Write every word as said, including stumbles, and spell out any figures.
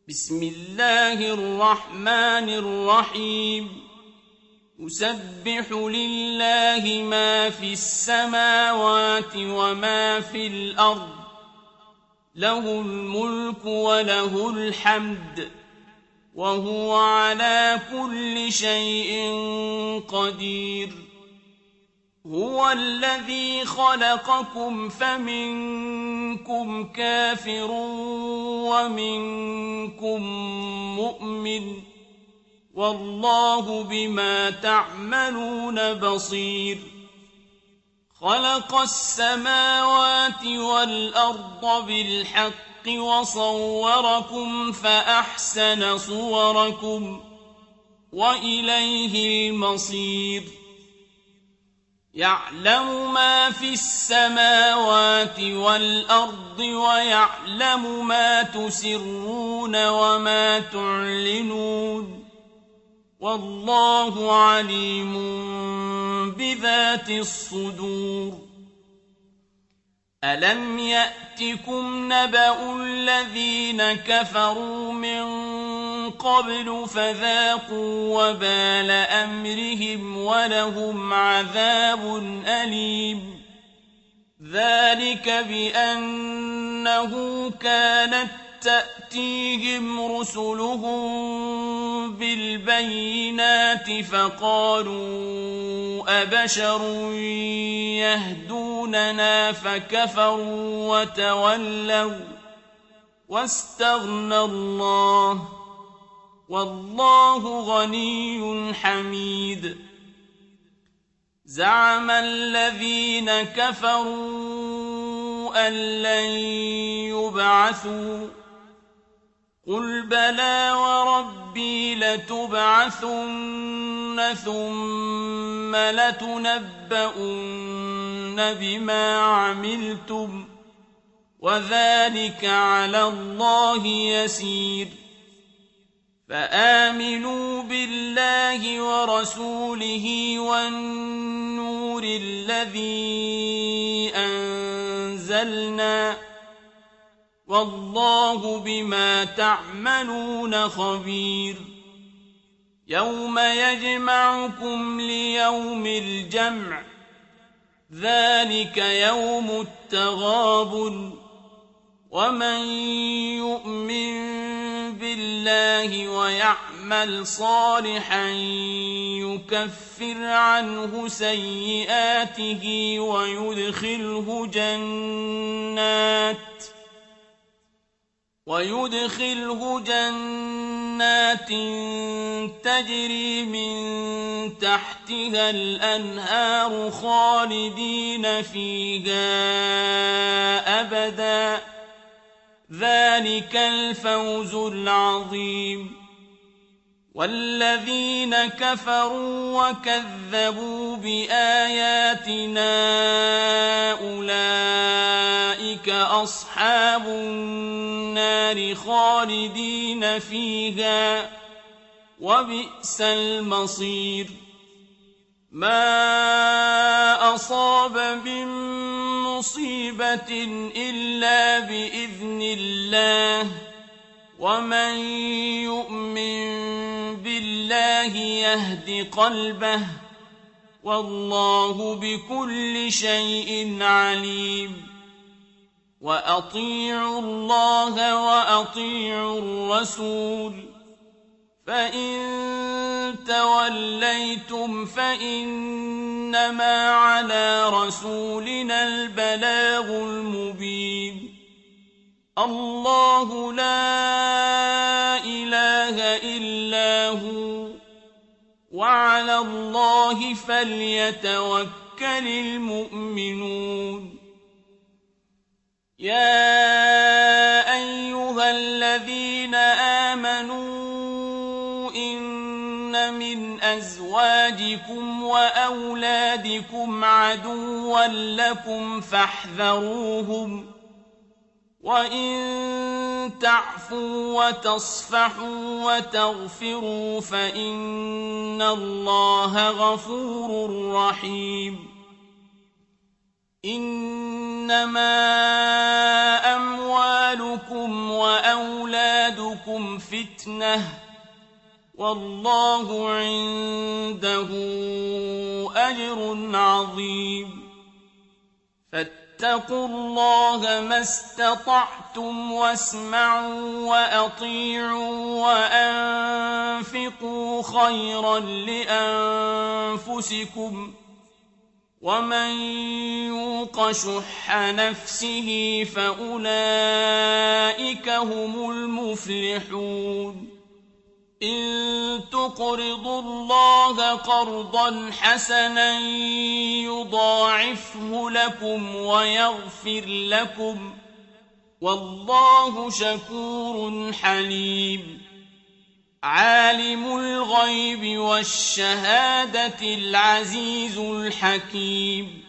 بسم الله الرحمن الرحيم يسبح لله ما في السماوات وما في الأرض له الملك وله الحمد وهو على كل شيء قدير هو الذي خلقكم فمنكم كافر ومنكم مؤمن والله بما تعملون بصير خلق السماوات والأرض بالحق وصوركم فأحسن صوركم وإليه المصير يعلم ما في السماوات والأرض ويعلم ما تسرون وما تعلنون والله عليم بذات الصدور ألم يأتكم نبأ الذين كفروا من قبل فذاقوا وبال أمرهم ولهم عذاب أليم ذلك بأنه كانت تأتيهم رسلهم بالبينات فقالوا أبشر يهدوننا فكفروا وتولوا واستغنى الله والله غني حميد زعم الذين كفروا أن لن يبعثوا قل بلى وربي لتبعثن ثم لتنبؤن بما عملتم وذلك على الله يسير فآمنوا بالله ورسوله والنور الذي أنزلنا والله بما تعملون خبير يوم يجمعكم ليوم الجمع ذلك يوم التغابن ومن يؤمن بالله ويعمل صالحا يكفر عنه سيئاته ويدخله جنات ويدخله جنات تجري من تحتها الأنهار خالدين فيها أبدا ذلك الفوز العظيم والذين كفروا وكذبوا بآياتنا أولئك أصحاب النار خالدين فيها وبئس المصير ما أصاب من مصيبة إلا بإذن الله ومن يؤمن بالله يهد قلبه والله بكل شيء عليم وأطيعوا الله وأطيعوا الرسول فإن توليتم فإنما على رسولنا البلاغ المبين الله لا إله إلا هو وعلى الله فليتوكل المؤمنون يا أيها الذين آمنوا إن من أزواجكم وأولادكم عدوا لكم فاحذروهم وإن تعفوا وتصفحوا وتغفروا فإن الله غفور رحيم إنما أموالكم وأولادكم فتنة والله عنده أجر عظيم فاتقوا الله ما استطعتم واسمعوا وأطيعوا وأنفقوا خيرا لأنفسكم ومن يوق شح نفسه فأولئك هم المفلحون إن تقرضوا الله قرضا حسنا يضاعفه لكم ويغفر لكم والله شكور حليم عالم الغيب والشهادة العزيز الحكيم